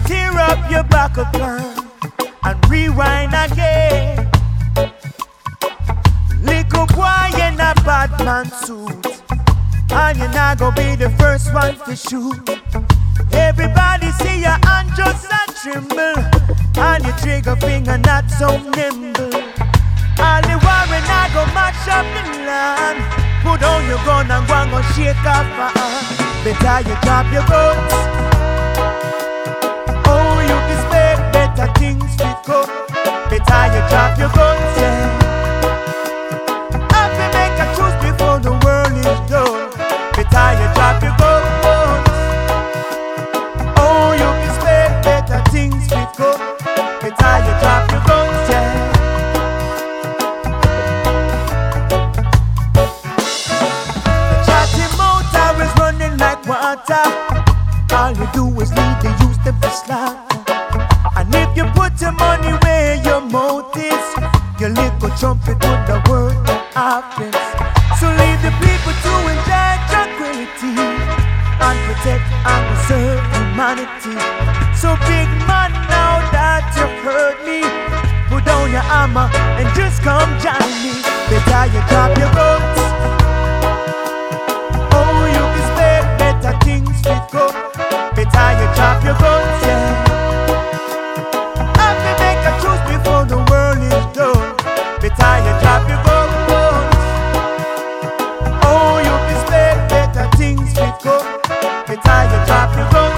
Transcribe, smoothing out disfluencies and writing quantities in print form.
tear up your buckle gun and rewind again. Little boy in a bad man suit, and you're not gonna be the first one to shoot. Everybody see your hand just a tremble, and your trigger finger not so nimble. All the warring I go mash up the land. Put on your gun and go shake off my hand. Better you drop your guns. Oh, you expect better things to come. Better you drop your guns, yeah. Have to make a choice before the world is done. Better you drop your guns. Oh, you expect better things to come. Better you drop your guns, yeah. Like water, all you do is lead the youth them to slaughter. And if you put your money where your mouth is, your little trumpet would the word offense. So leave the people to enjoy tranquility and protect and preserve humanity. So big man, now that you've heard me, put down your armor and just come join me. Better you drop your guns. Things to go. Better you drop your guns, yeah. Have to make a choice before the world is done. Better you drop your guns. Oh, you expect better things to go. Better you drop your guns.